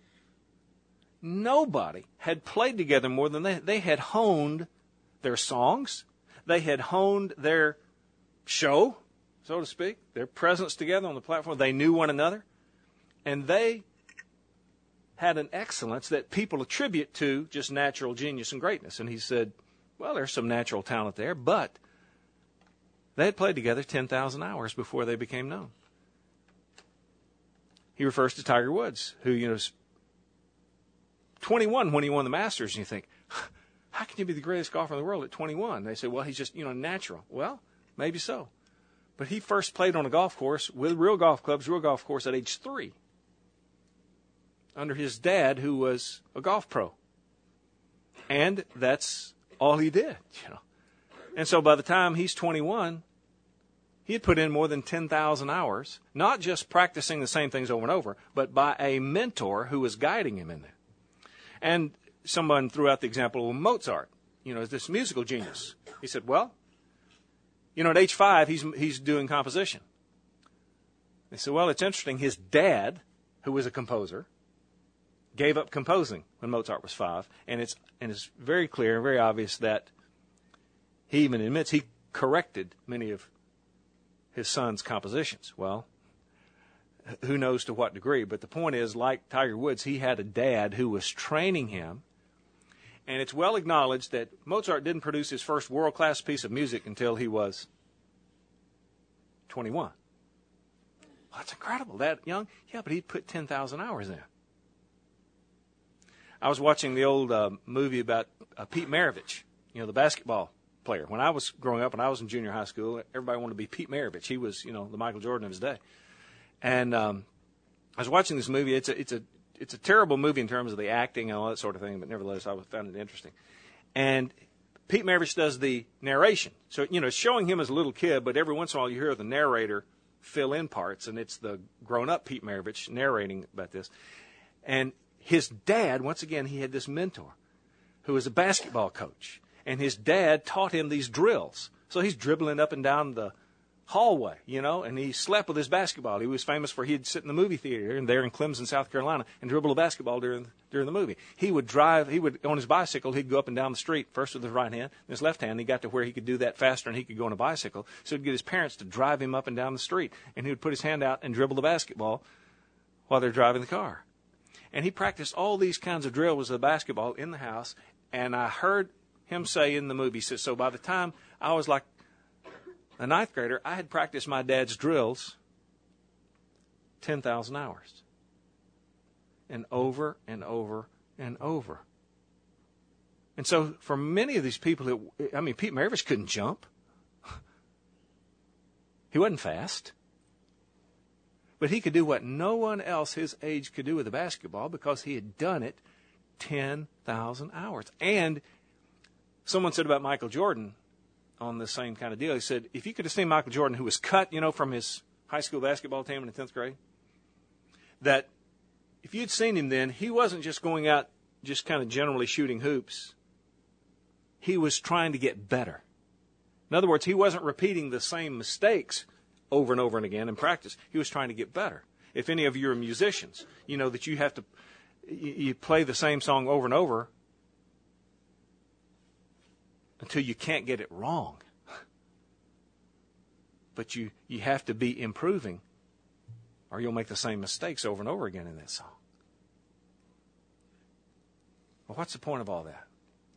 nobody had played together more than they. They had honed their songs. They had honed their show, so to speak, their presence together on the platform. They knew one another. And they had an excellence that people attribute to just natural genius and greatness. And he said, well, there's some natural talent there, but they had played together ten thousand hours before they became known. He refers to Tiger Woods, who, you know, was twenty-one when he won the Masters. And you think, how can you be the greatest golfer in the world at twenty-one? They say, well, he's just, you know, natural. Well, maybe so. But he first played on a golf course with real golf clubs, real golf course at age three, under his dad, who was a golf pro. And that's all he did, you know. And so by the time he's twenty-one, he had put in more than ten thousand hours, not just practicing the same things over and over, but by a mentor who was guiding him in there. And someone threw out the example of Mozart, you know, this musical genius. He said, well, you know, at age five, he's he's doing composition. They said, well, it's interesting. His dad, who was a composer, gave up composing when Mozart was five, and it's and it's very clear and very obvious that he even admits he corrected many of his son's compositions. Well, who knows to what degree, but the point is, like Tiger Woods, he had a dad who was training him, and it's well acknowledged that Mozart didn't produce his first world-class piece of music until he was twenty-one. Well, that's incredible. That young? Yeah, but he put ten thousand hours in. I was watching the old uh, movie about uh, Pete Maravich, you know, the basketball player. When I was growing up, when I was in junior high school, everybody wanted to be Pete Maravich. He was, you know, the Michael Jordan of his day. And um, I was watching this movie. It's a, it's a, it's a terrible movie in terms of the acting and all that sort of thing, but nevertheless, I found it interesting. And Pete Maravich does the narration. So, you know, it's showing him as a little kid, but every once in a while you hear the narrator fill in parts, and it's the grown-up Pete Maravich narrating about this. And his dad, once again, he had this mentor who was a basketball coach. And his dad taught him these drills. So he's dribbling up and down the hallway, you know, and he slept with his basketball. He was famous for he'd sit in the movie theater and there in Clemson, South Carolina, and dribble a basketball during during the movie. He would drive, he would, on his bicycle, he'd go up and down the street, first with his right hand, then his left hand. He got to where he could do that faster and he could go on a bicycle. So he'd get his parents to drive him up and down the street. And he would put his hand out and dribble the basketball while they're driving the car. And he practiced all these kinds of drills with the basketball in the house. And I heard him say in the movie, he says, so by the time I was like a ninth grader, I had practiced my dad's drills ten thousand hours. And over and over and over. And so for many of these people, it, I mean, Pete Maravich couldn't jump. He wasn't fast. But he could do what no one else his age could do with a basketball because he had done it ten thousand hours. And someone said about Michael Jordan on the same kind of deal, he said, if you could have seen Michael Jordan, who was cut, you know, from his high school basketball team in the tenth grade, that if you'd seen him then, he wasn't just going out just kind of generally shooting hoops. He was trying to get better. In other words, he wasn't repeating the same mistakes over and over and again in practice. He was trying to get better. If any of you are musicians, you know that you have to, you play the same song over and over until you can't get it wrong. But you, you have to be improving or you'll make the same mistakes over and over again in that song. Well, what's the point of all that?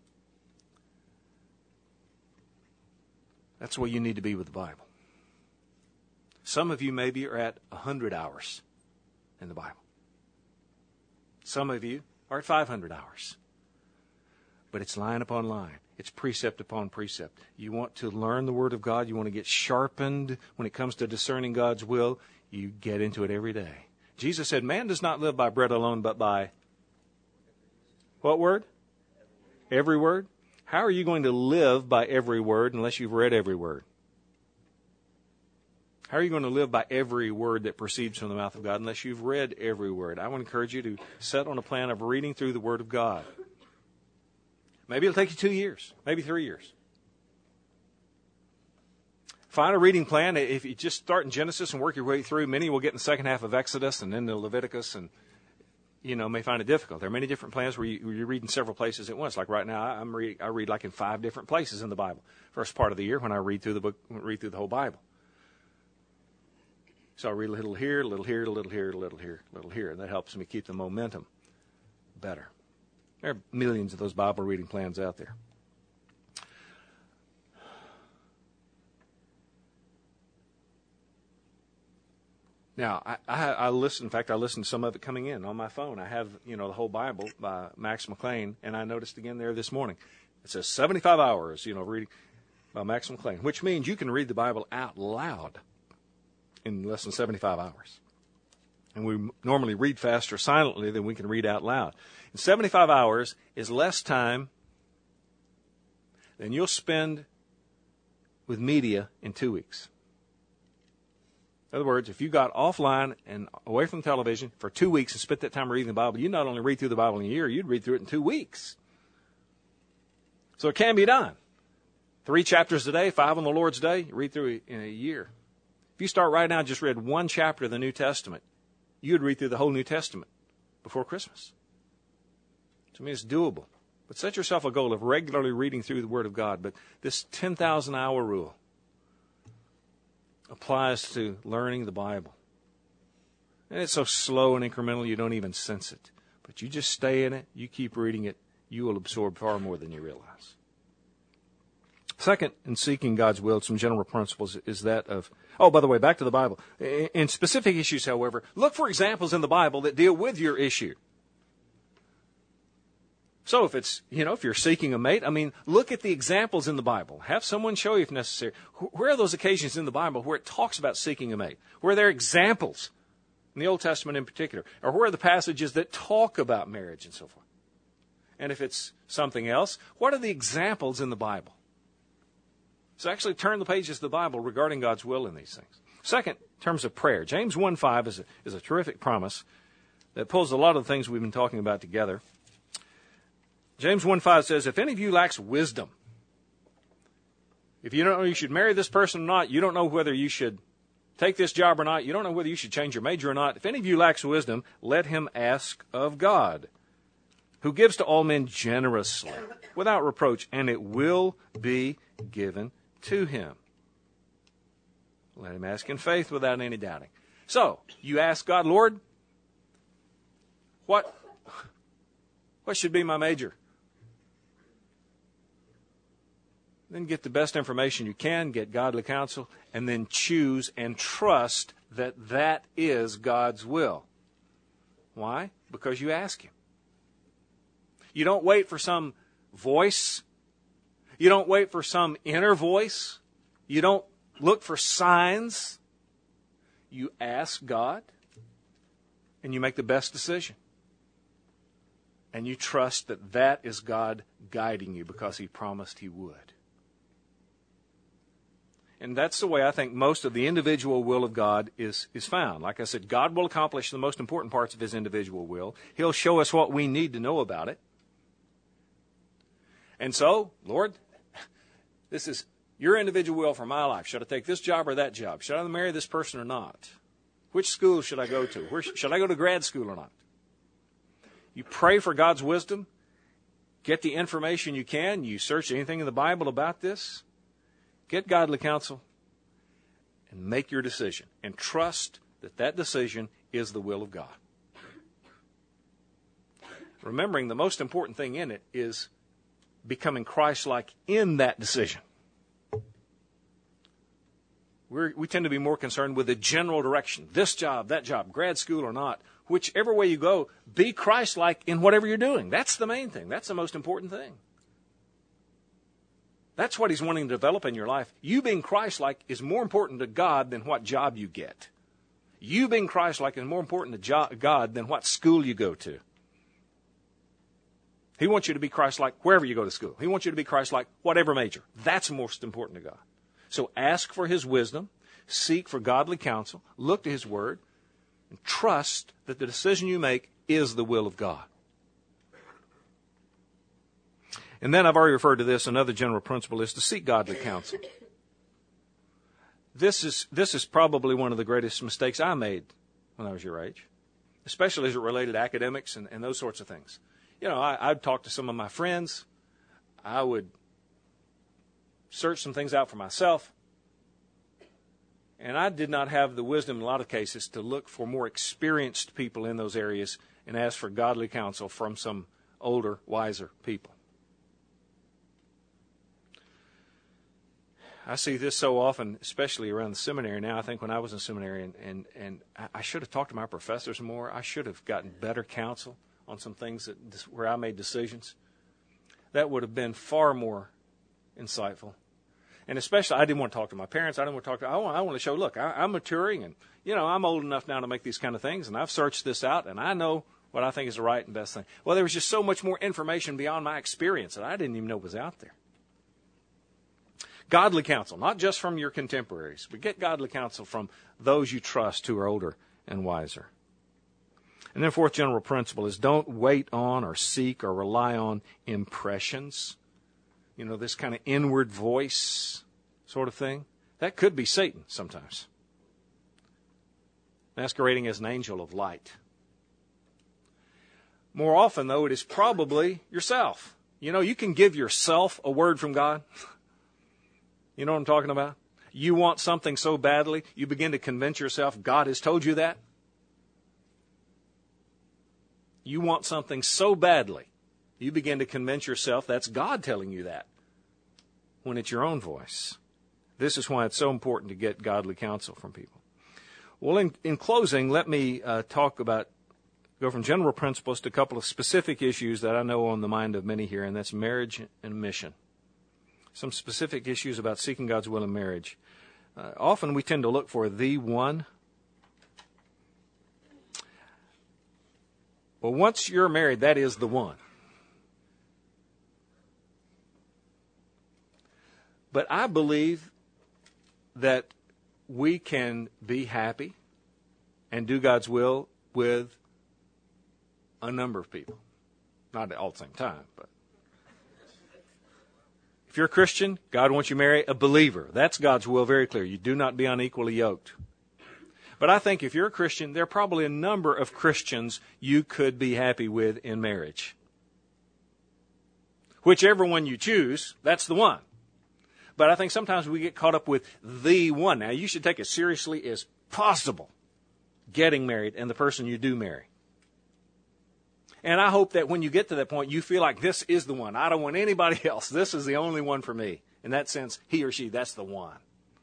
That's where you need to be with the Bible. Some of you maybe are at one hundred hours in the Bible. Some of you are at five hundred hours. But it's line upon line. It's precept upon precept. You want to learn the Word of God. You want to get sharpened when it comes to discerning God's will. You get into it every day. Jesus said, man does not live by bread alone, but by what word? Every word. How are you going to live by every word unless you've read every word? How are you going to live by every word that proceeds from the mouth of God unless you've read every word? I want to encourage you to set on a plan of reading through the Word of God. Maybe it'll take you two years, maybe three years. Find a reading plan. If you just start in Genesis and work your way through, many will get in the second half of Exodus and then to Leviticus, and you know may find it difficult. There are many different plans where, you, where you're reading several places at once. Like right now, I'm read, I read like in five different places in the Bible. First part of the year when I read through the book, read through the whole Bible. So I read a little here, a little here, a little here, a little here, a little here, and that helps me keep the momentum better. There are millions of those Bible reading plans out there. Now, I, I, I listen. In fact, I listened to some of it coming in on my phone. I have, you know, the whole Bible by Max McLean, and I noticed again there this morning. It says seventy-five hours, you know, reading by Max McLean, which means you can read the Bible out loud in less than seventy-five hours. And we normally read faster silently than we can read out loud. And seventy-five hours is less time than you'll spend with media in two weeks. In other words, if you got offline and away from television for two weeks and spent that time reading the Bible, you not only read through the Bible in a year, you'd read through it in two weeks. So it can be done. Three chapters a day, five on the Lord's Day, you read through it in a year. If you start right now and just read one chapter of the New Testament, you'd read through the whole New Testament before Christmas. To me, it's doable. But set yourself a goal of regularly reading through the Word of God. But this ten thousand hour rule applies to learning the Bible. And it's so slow and incremental you don't even sense it. But you just stay in it, you keep reading it, you will absorb far more than you realize. Second, in seeking God's will, some general principles is that of, oh, by the way, back to the Bible. In specific issues, however, look for examples in the Bible that deal with your issue. So if it's, you know, if you're seeking a mate, I mean, look at the examples in the Bible. Have someone show you if necessary. Where are those occasions in the Bible where it talks about seeking a mate? Where are there examples, in the Old Testament in particular? Or where are the passages that talk about marriage and so forth? And if it's something else, what are the examples in the Bible? So actually turn the pages of the Bible regarding God's will in these things. Second, in terms of prayer, James one five is a, is a terrific promise that pulls a lot of the things we've been talking about together. James one five says, if any of you lacks wisdom, if you don't know you should marry this person or not, you don't know whether you should take this job or not, you don't know whether you should change your major or not, if any of you lacks wisdom, let him ask of God, who gives to all men generously, without reproach, and it will be given to him. Let him ask in faith without any doubting. So, you ask God, Lord, what, what should be my major? Then get the best information you can, get godly counsel, and then choose and trust that that is God's will. Why? Because you ask him. You don't wait for some voice. You don't wait for some inner voice. You don't look for signs. You ask God, and you make the best decision. And you trust that that is God guiding you because he promised he would. And that's the way I think most of the individual will of God is, is found. Like I said, God will accomplish the most important parts of his individual will. He'll show us what we need to know about it. And so, Lord, this is your individual will for my life. Should I take this job or that job? Should I marry this person or not? Which school should I go to? Where, should I go to grad school or not? You pray for God's wisdom. Get the information you can. You search anything in the Bible about this. Get godly counsel. And make your decision. And trust that that decision is the will of God. Remembering the most important thing in it is becoming Christ-like in that decision. We're, we tend to be more concerned with the general direction. This job, that job, grad school or not. Whichever way you go, be Christ-like in whatever you're doing. That's the main thing. That's the most important thing. That's what he's wanting to develop in your life. You being Christ-like is more important to God than what job you get. You being Christ-like is more important to God than what school you go to. He wants you to be Christ-like wherever you go to school. He wants you to be Christ-like whatever major. That's most important to God. So ask for his wisdom, seek for godly counsel, look to his word, and trust that the decision you make is the will of God. And then I've already referred to this. Another general principle is to seek godly counsel. This is this is probably one of the greatest mistakes I made when I was your age, especially as it related to academics and, and those sorts of things. You know, I, I'd talk to some of my friends. I would search some things out for myself. And I did not have the wisdom in a lot of cases to look for more experienced people in those areas and ask for godly counsel from some older, wiser people. I see this so often, especially around the seminary now. I think when I was in seminary, and, and, and I should have talked to my professors more. I should have gotten better counsel on some things that where I made decisions. That would have been far more insightful. And especially, I didn't want to talk to my parents. I didn't want to talk to, I want, I want to show, look, I, I'm maturing, and, you know, I'm old enough now to make these kind of things, and I've searched this out, and I know what I think is the right and best thing. Well, there was just so much more information beyond my experience that I didn't even know was out there. Godly counsel, not just from your contemporaries, but get godly counsel from those you trust who are older and wiser. And then fourth general principle is don't wait on or seek or rely on impressions. You know, this kind of inward voice sort of thing. That could be Satan sometimes, masquerading as an angel of light. More often, though, it is probably yourself. You know, you can give yourself a word from God. You know what I'm talking about? You want something so badly, you begin to convince yourself God has told you that. You want something so badly, you begin to convince yourself that's God telling you that, when it's your own voice. This is why it's so important to get godly counsel from people. Well, in, in closing, let me uh, talk about, go from general principles to a couple of specific issues that I know are on the mind of many here, and that's marriage and mission. Some specific issues about seeking God's will in marriage. Uh, often we tend to look for the one. Well, once you're married, that is the one. But I believe that we can be happy and do God's will with a number of people. Not all at the same time, but if you're a Christian, God wants you to marry a believer. That's God's will, very clear. You do not be unequally yoked. But I think if you're a Christian, there are probably a number of Christians you could be happy with in marriage. Whichever one you choose, that's the one. But I think sometimes we get caught up with the one. Now, you should take as seriously as possible getting married and the person you do marry. And I hope that when you get to that point, you feel like this is the one. I don't want anybody else. This is the only one for me. In that sense, he or she, that's the one.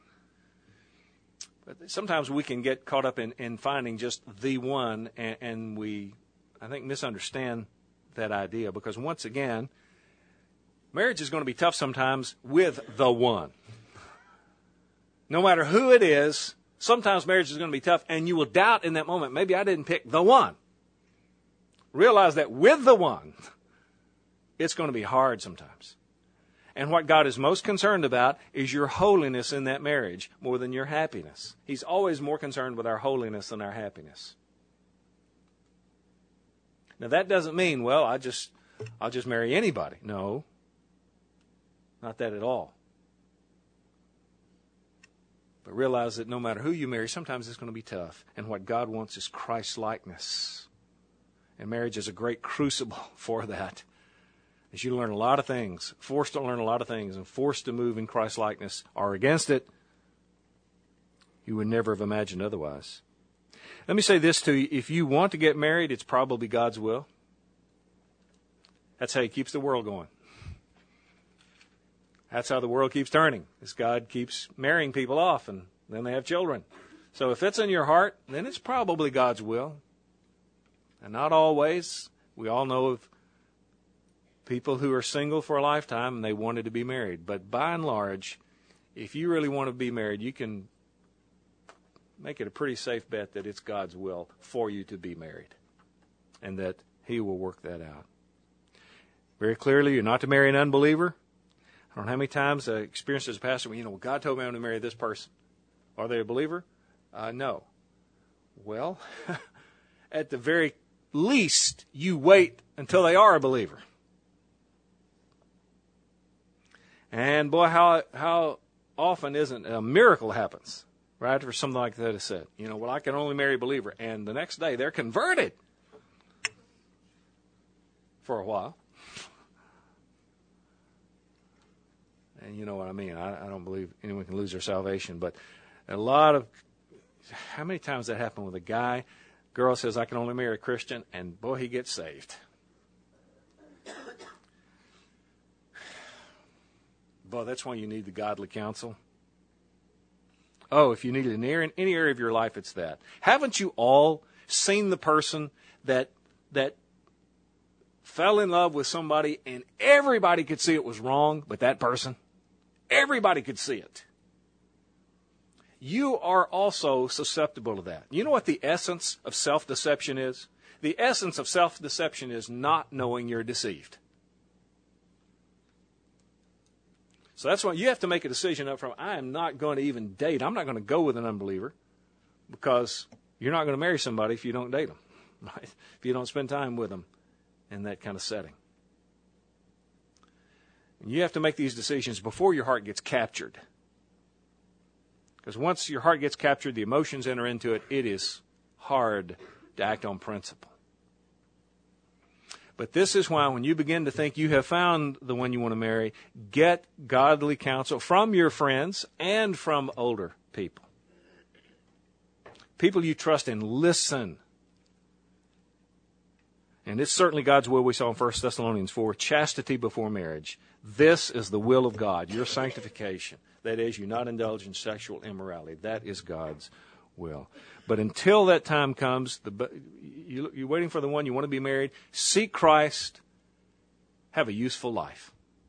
But sometimes we can get caught up in, in finding just the one, and, and we, I think, misunderstand that idea. Because once again, marriage is going to be tough sometimes with the one. No matter who it is, sometimes marriage is going to be tough, and you will doubt in that moment, maybe I didn't pick the one. Realize that with the one, it's going to be hard sometimes. And what God is most concerned about is your holiness in that marriage more than your happiness. He's always more concerned with our holiness than our happiness. Now that doesn't mean, well, I just, I'll just marry anybody. No, not that at all. But realize that no matter who you marry, sometimes it's going to be tough. And what God wants is Christ-likeness. And marriage is a great crucible for that. As you learn a lot of things, forced to learn a lot of things, and forced to move in Christ-likeness, or against it, you would never have imagined otherwise. Let me say this to you. If you want to get married, it's probably God's will. That's how he keeps the world going. That's how the world keeps turning, is God keeps marrying people off, and then they have children. So if it's in your heart, then it's probably God's will. And not always. We all know of people who are single for a lifetime and they wanted to be married. But by and large, if you really want to be married, you can make it a pretty safe bet that it's God's will for you to be married and that he will work that out. Very clearly, you're not to marry an unbeliever. I don't know how many times I experienced as a pastor, well, you know, well, God told me I'm to marry this person. Are they a believer? Uh, no. Well, at the very least, you wait until they are a believer. And boy, how how often isn't a miracle happens, right? For something like that is said. You know, well, I can only marry a believer. And the next day, they're converted for a while. And you know what I mean. I, I don't believe anyone can lose their salvation. But a lot of, how many times that happened with a guy, girl says, I can only marry a Christian, and boy, he gets saved. Boy, that's why you need the godly counsel. Oh, if you need it in any area of your life, it's that. Haven't you all seen the person that that fell in love with somebody and everybody could see it was wrong, but that person? Everybody could see it. You are also susceptible to that. You know what the essence of self-deception is? The essence of self-deception is not knowing you're deceived. So that's why you have to make a decision up front. I am not going to even date. I'm not going to go with an unbeliever because you're not going to marry somebody if you don't date them, right? If you don't spend time with them in that kind of setting. And you have to make these decisions before your heart gets captured. Because once your heart gets captured, the emotions enter into it, it is hard to act on principle. But this is why when you begin to think you have found the one you want to marry, get godly counsel from your friends and from older people. People you trust in, listen. And it's certainly God's will we saw in First Thessalonians four, chastity before marriage. This is the will of God, your sanctification. That is, you not indulge in sexual immorality. That is God's will. But until that time comes, the, you, you're waiting for the one you want to be married. Seek Christ. Have a useful life.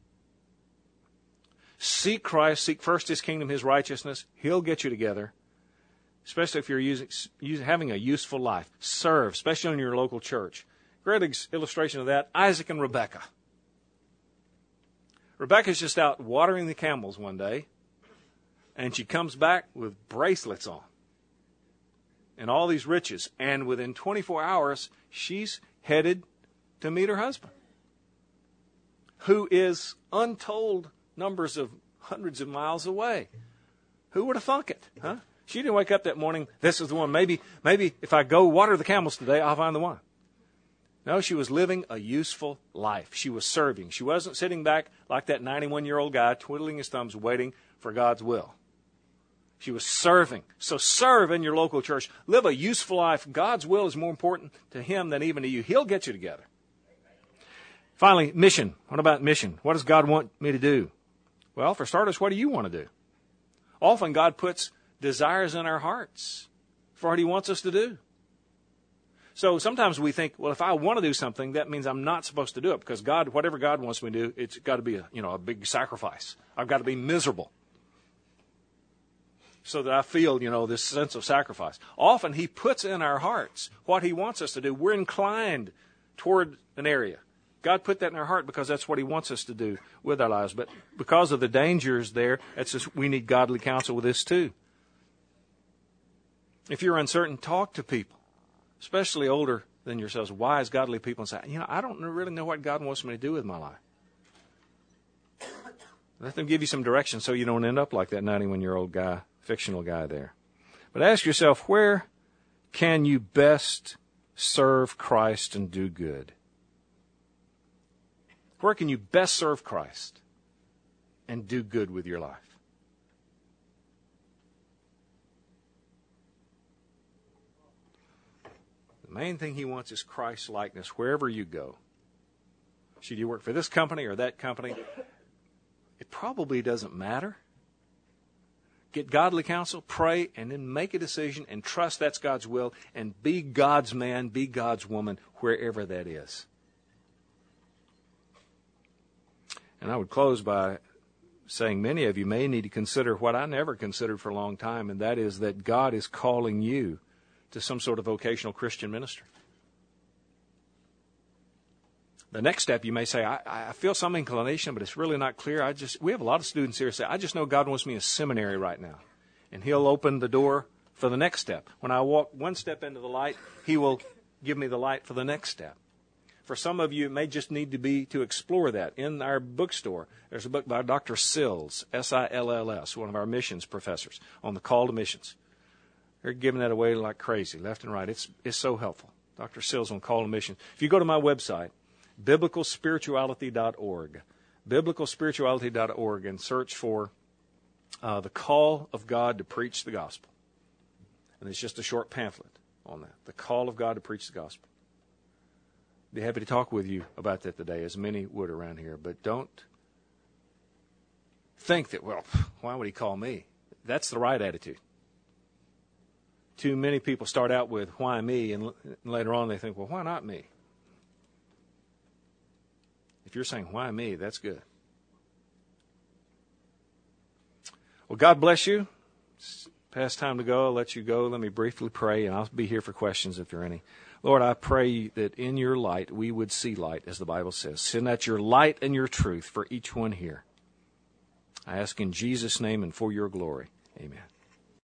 Seek Christ. Seek first His kingdom, His righteousness. He'll get you together. Especially if you're using, using having a useful life. Serve, especially in your local church. Great illustration of that, Isaac and Rebekah. Rebekah's just out watering the camels one day, and she comes back with bracelets on and all these riches. And within twenty-four hours, she's headed to meet her husband, who is untold numbers of hundreds of miles away. Who would have thunk it, huh? She didn't wake up that morning, this is the one. Maybe, maybe if I go water the camels today, I'll find the one. No, she was living a useful life. She was serving. She wasn't sitting back like that ninety-one-year-old guy twiddling his thumbs waiting for God's will. She was serving. So serve in your local church. Live a useful life. God's will is more important to Him than even to you. He'll get you together. Finally, mission. What about mission? What does God want me to do? Well, for starters, what do you want to do? Often God puts desires in our hearts for what He wants us to do. So sometimes we think, well, if I want to do something, that means I'm not supposed to do it because God, whatever God wants me to do, it's got to be a, you know, a big sacrifice. I've got to be miserable so that I feel, you know, this sense of sacrifice. Often He puts in our hearts what He wants us to do. We're inclined toward an area. God put that in our heart because that's what He wants us to do with our lives. But because of the dangers there, it's just, we need godly counsel with this too. If you're uncertain, talk to people, especially older than yourselves, wise, godly people, and say, you know, I don't really know what God wants me to do with my life. Let them give you some direction so you don't end up like that ninety-one-year-old guy, fictional guy there. But ask yourself, where can you best serve Christ and do good? Where can you best serve Christ and do good with your life? main thing he wants is Christ-likeness wherever you go. Should you work for this company or that company? It probably doesn't matter. Get godly counsel, pray, and then make a decision and trust that's God's will, and be God's man, be God's woman, wherever that is. And I would close by saying many of you may need to consider what I never considered for a long time, and that is that God is calling you to some sort of vocational Christian ministry. The next step, you may say, I, I feel some inclination, but it's really not clear. I just we have a lot of students here who say, I just know God wants me in seminary right now. And he'll open the door for the next step. When I walk one step into the light, he will give me the light for the next step. For some of you, it may just need to be to explore that. In our bookstore, there's a book by Doctor Sills, S I L L S, one of our missions professors, on the call to missions. They're giving that away like crazy, left and right. It's it's so helpful. Doctor Sills on call to missions. If you go to my website, biblical spirituality dot org, biblical spirituality dot org, and search for uh, the call of God to preach the gospel. And it's just a short pamphlet on that, the call of God to preach the gospel. Be happy to talk with you about that today, as many would around here. But don't think that, well, why would he call me? That's the right attitude. Too many people start out with, why me? And later on they think, well, why not me? If you're saying, why me? That's good. Well, God bless you. It's past time to go. I'll let you go. Let me briefly pray, and I'll be here for questions if there are any. Lord, I pray that in your light we would see light, as the Bible says. Send out your light and your truth for each one here. I ask in Jesus' name and for your glory. Amen.